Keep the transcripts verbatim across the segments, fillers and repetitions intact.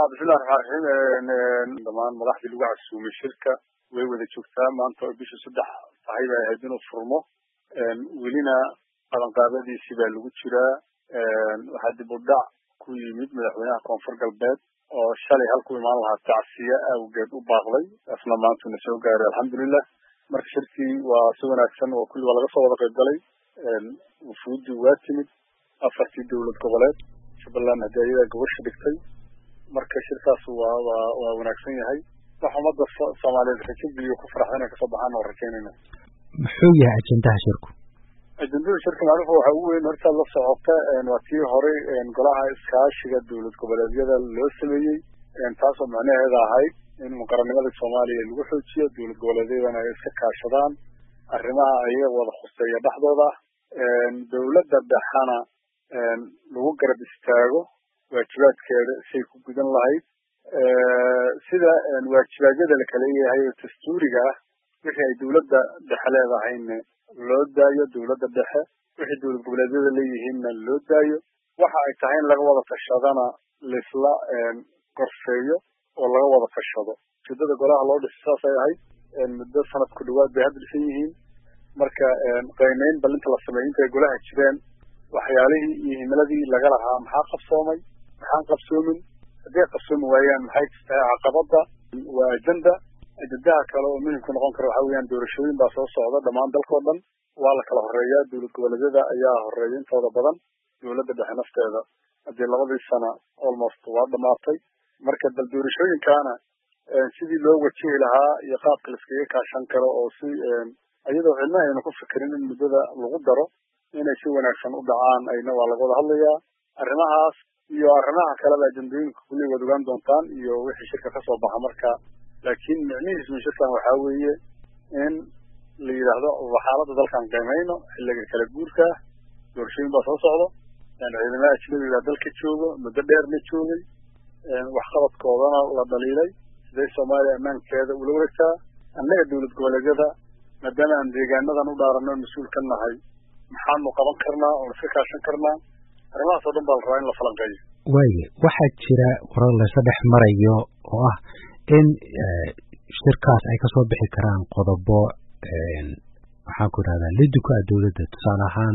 بسم الله الرحمن الرحيم دمان مدحدي lagu casuumay shirka way wada joogtaa maanta oo bisha saddex tahay ay hadin u furmo een welina qalan qaadadiisi baa lagu jiraa een waxa dib u dhac ku yimid madaxweynaha koonfur galbeed oo shalay halku imaan lahaa tacsiya awgeed u baaqday asna maanta soo gaaray alxamdulillah marka shirkii waa si wanaagsan oo kulli laga soo wada qayb galay een wufuudi waa timid afartii dawlad goboleed Shabeellaha Hadiyada gobosha dhigtay marka shirkaas waa waa wanaagsan yahay waxa umada Soomaaliyeed rakibiyo ku faraxsan ka soo baxaan oo rakeynayna muxuu yahay ajendaha shirku ajendaha shirku macluumaad waxa uu weyn horta la socota een watii hore een golaha iskaashiga dawlad goboleedyada loo sameeyay een taas oo macnaheedu ahayd in muqarranaadka Soomaaliya lagu xoojiyo dawlad goboleedyada ay iska kaashadaan arrimaha ayaga wada khuseeya dhaxdooda een dawladda dhaxana een lagu garab istaago waajibaadkeeda say ku gudan lahayd ee sida waajibaadada la kala yahay dastuuriga ah wixii ay dawladda dhexe leedahay loo daayo dawladda dhexe wixii dawlad goboleedyada leeyihiin loo daayo waxa ay tahay in laga wada tashadana lisla een qorfeeyo oo laga wada tashado sidoo golaha loo dhisay ay ahayd muddo sanad ku dhawaad bay hadalsan yihiin marka een qiimeyn balinta la sameeyay inta golaha jireen waxyaalihii iyo himiladii laga lahaa maxaa qabsoomay maxaan qabsoomin hadii qabsoom waayaan maxay tahay caqabada waa ajenda ajendaha kale oo muhiim ku noqon kara waxa weeyaan doorashooyin baa soo socda dhamaan dalka oo dhan waa la kala horeeyaa dawlad goboleedyada ayaa horeeyay intooda badan dawladda dhexe nafteeda hadii labadii sano almost waa dhamaatay marka dal doorashooyinkana sidii loo wajihi lahaa iyo qaabka la iskaga kaashan karo oo si ayadoo cilmaha aynu ku fikirin in muddada lagu daro inay si wanaagsan u dhacaan ayna waa laga wada hadlayaa arrimahaas iyo arrimaha kale ee ajendooyinka kulli wada ogaan doontaan iyo wixii shirka ka soo baxa marka laakiin macnihiisu shirkan waxa weeye in la yiraahdo xaaladda dalkan qiimeeyno xilliga kala guurka doorashooyin baa soo socdo in ciidamada ajnabiga dalka joogo muddo dheer la joogay wax qabadkoodana la dhaliilay sida Soomaaliya amaankeeda ula wareegtaa annaga dawlad goboleedyada maadaama aan deegaanadan u dhaarano mas'uul ka nahay maxaan u qaban karnaa oo iska kaashan karnaa arrimahaas oo dhan baa la rabaa in la falanqeeyo waaye waxaa jira warar la saddex marayo oo ah in shirkaas ay ka soo bixi karaan qodobo waxaan ku raadaan lidku dawladda tusaale ahaan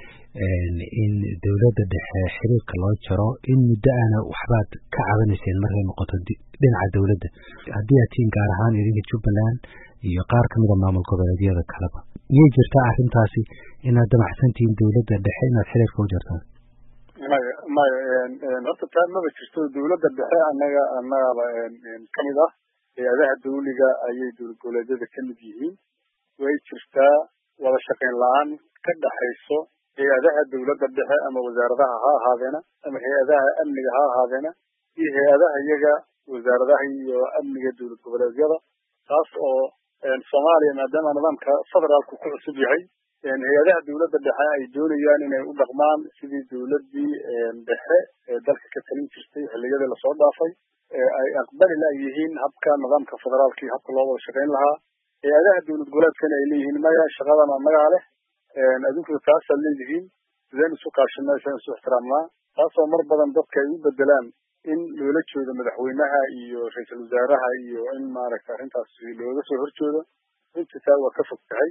in dawladda dhexe xiriirka loo jaro in muddo aana waxbaad ka caawinayseen markay noqoto dhinaca dawladda haddii aad tiin gaar ahaan idinka Jubbaland iyo qaar ka mid ah maamul goboleedyada kaleba miyay jirtaa arrintaasi inaad damacsantiin dawladda dhexe inaad xiriirka u jartaan maya maya horta taa ma jirto dawladda dhexe annaga annaga kamid ah hay'adaha dawliga ayay dawlad goboleedyada ka mid yihiin way jirtaa wada shaqayn la'aan ka dhaxayso hay'adaha dawladda dhexe ama wasaaradaha ha ahaadeena ama hay'adaha amniga ha ahaadeena iyo hay'adaha iyaga wasaaradaha iyo amniga dawlad goboleedyada taas oo Soomaaliya maadaama nidaamka federaalku ku cusub yahay hay'adaha dawladda dhexe ay doonayaan inay u dhaqmaan sidii dawladdii dhexe ee dalka ka talin jirtay xilligada la soo dhaafay ay aqbali la yihiin habka nidaamka federaalka iyo habka loo wada shaqayn lahaa hay'adaha dawlad goboleedkana ay leeyihiin maya shaqadan annaga leh adinku taas ay leeyihiin sideen isu kaashanaa sideen isu ixtiraamnaa taasoo mar badan dadka ay u bedelaan in loola jeedo madaxweynaha iyo ra'iisul wasaaraha iyo in maaragtay arrintaas looga soo horjeedo inta waa ka fog tahay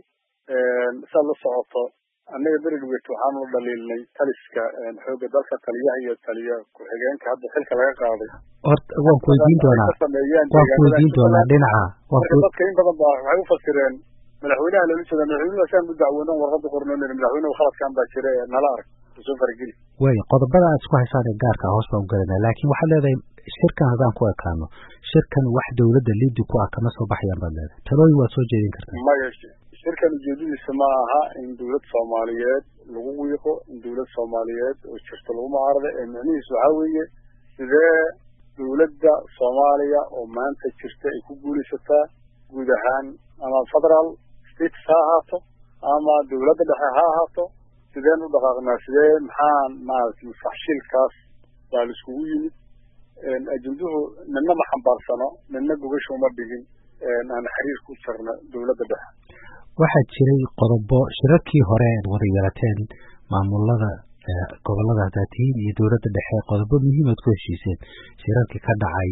saad la socoto annaga berigeed waxaan u dhaliilnay taliska xoogga dalka taliyaha iyo taliya ku-xigeenka hadda xilka laga qaaday horta waan ku weydiin doonaa waan ku weydiin doonaa dhinaca dadka in badan baa waxay u fasireen madaxweynaha loola jeeda madaxweynaha saan u dacwoonan warqada qornoon madaxweynaha khaladkan baa jira nala arag soo fargeli way qodobada aad isku haysaan ee gaarka hoos baan u galanaa laakiin waxaad leedahay shirkan haddaan ku ekaano shirkan wax dawladda liidi ku ah kama soo baxayaan baad leedahay talooyin waad soo jeedin kartaa maya shirkan ujeedadiisa ma aha in dawlad Soomaaliyeed lagu wiiqo in dawlad Soomaaliyeed oo jirto lagu mucaarado ee macnihiisu waxa weeye sidee dawladda Soomaaliya oo maanta jirta ay ku guulaysataa guud ahaan ama federal state ha ahaato ama dawladda dhexe ha ahaato sideen u dhaqaaqnaa sidee maxaan maaragtay faxshilkaas baa la iskugu yimid ajenduhu ninna ma xambaarsano ninna gogasho uma dhigin aan xiriir ku jirna dawladda dhexe waxaa jiray qodobo shirarkii hore aad wada yeelateen maamulada gobolada haddaad tihiin iyo dowladda dhexe qodobo muhiimaad ku heshiiseen shirarkii ka dhacay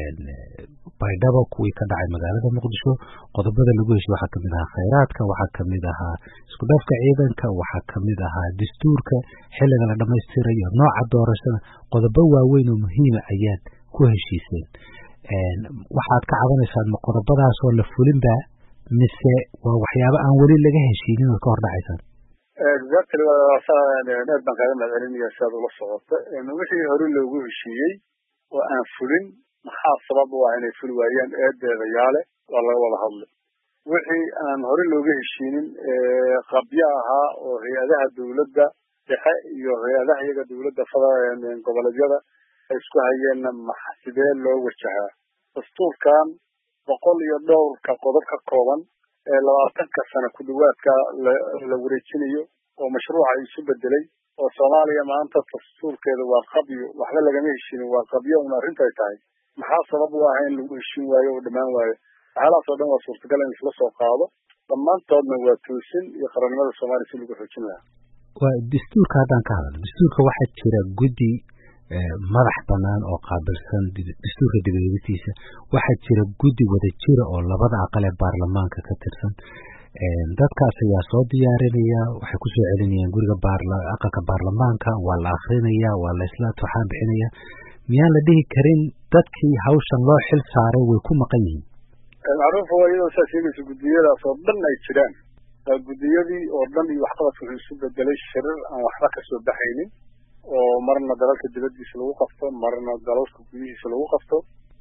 baydhabo kuwii ka dhacay magaalada muqdisho qodobada lagu heshiye waxaa kamid ahaa khayraadka waxaa kamid ahaa isku dhafka ciidanka waxaa kamid ahaa dastuurka xilliga la dhamaystirayo nooca doorashada qodobo waaweyn oo muhiima ayaad ku heshiiseen waxaad ka cabanaysaan ma qodobadaasoo la fulinba mise waa waxyaabo aan weli laga heshiinin oo ka hor dhacaysaan exactly aad baan kaaga mahadcelinaya si aad ula socota wixii hore loogu heshiiyey oo aan fulin maxaa sabab u ah inay fuli waayaan eedeeda yaale waa laga wada hadlay wixii aan hore looga heshiinin qabyo ahaa oo hay-adaha dowladda dhexe iyo hay-adaha iyaga dowladda goboleedyada ay isku hayeenna sidee loo wajahaa dastuurkan boqol iyo dhowrka qodob ka kooban ee labaatanka sano ku dhawaadka la wareejinayo oo mashruuca isu bedelay oo Soomaaliya maanta dastuurkeeda waa qabyo waxba lagama heshiinin waa qabyo una arrinta ay tahay maxaa sabab u ah in lagu heshiin waayo oo dhamaan waayo xaaladaas oo dhan waa suurtagal in isla soo qaado dhammaantoodna waa toosin iyo qarannimada Soomaaliya si lagu xoojin lahaa waa dastuurka haddaan ka hadalno dastuurka waxaa jira guddi madax banaan oo qaabilsan dastuurka dibadhigistiisa waxaa jira guddi wada jira oo labada aqal ee baarlamaanka ka tirsan dadkaas ayaa soo diyaarinaya waxay ku soo celinayaan guriga aqalka baarlamaanka waa la akrinaya waa la isla waxaan bixinaya miyaan la dhihi karin dadkii hawshan loo xil saaray way ku maqan yihiin macruufa waa iyadoo saa sheegaysa guddiyadaas oo dhan ay jiraan guddiyadii oo dhan iyo waxqabadka wuxuu isu bedelay shirar aan waxba kasoo baxaynin oo marna dalalka dibadiisa lagu qabto marna dalalka gudihiisa lagu qabto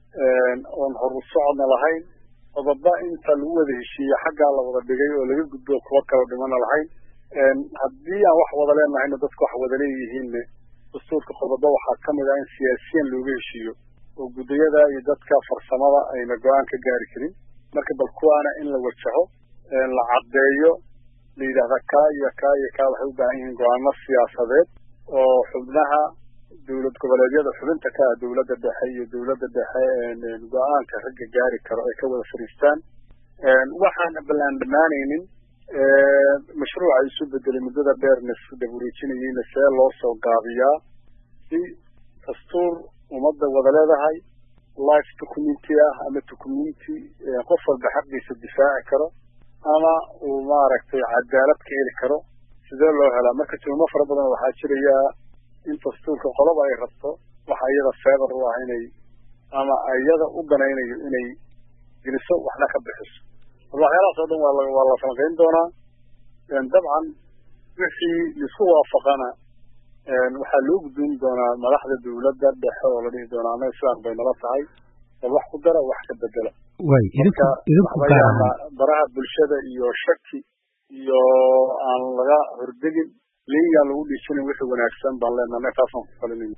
oon horu socodna lahayn qodoba inta lagu wada heshiiye xaggaa la wada dhigay oo laga gudbo kuwa kala dhimana lahayn haddii aan wax wada leenahayna dadka wax wada leeyihiinne dastuurka qodoba waxaa kamid ah in siyaasiyan looga heshiiyo oo guddiyada iyo dadka farsamada ayna go-aan ka gaari karin marka bal kuwaana in la wajaho la caddeeyo la yidhaahda kaa iyo kaa iyo kaa waxay u baahan yihiin go-aano siyaasadeed oo xubnaha dowlad goboleedyada xubinta ka ah dowladda dhexe iyo dowladda dhexe go-aanka ragga gaari karo ay ka wada fariistaan waxaan balaan dhamaanaynin mashruuca isu bedelay muddada dheerna dabureejinayeyna see loo soo gaabiyaa si dastuur ummadda wada leedahay life documenti ah ama documenti qof walba xaqiisa difaaci karo ama uu maaragtay cadaalad ka heli karo sidee loo helaa marka tuhmo fara badan waxaa jiraya in dastuurka qoloba ay rabto waxa iyada feebar u ah inay ama iyada u danaynayo inay geliso waxna ka bixiso waxyaalahaas oo dhan waa la waa la falanqayn doonaa dabcan wixii isku waafaqana waxaa loo gudbin doonaa madaxda dowladda dhexe oo la dhihi doonaa annaga islaan bay nala tahay bal wax ku dara wax ka bedela way idinku idinku gaarama baraha bulshada iyo shaki iyo aan laga hordegin liigaan lagu dhiisanayn wixii wanaagsan baan leenahay taasaan ku falinayna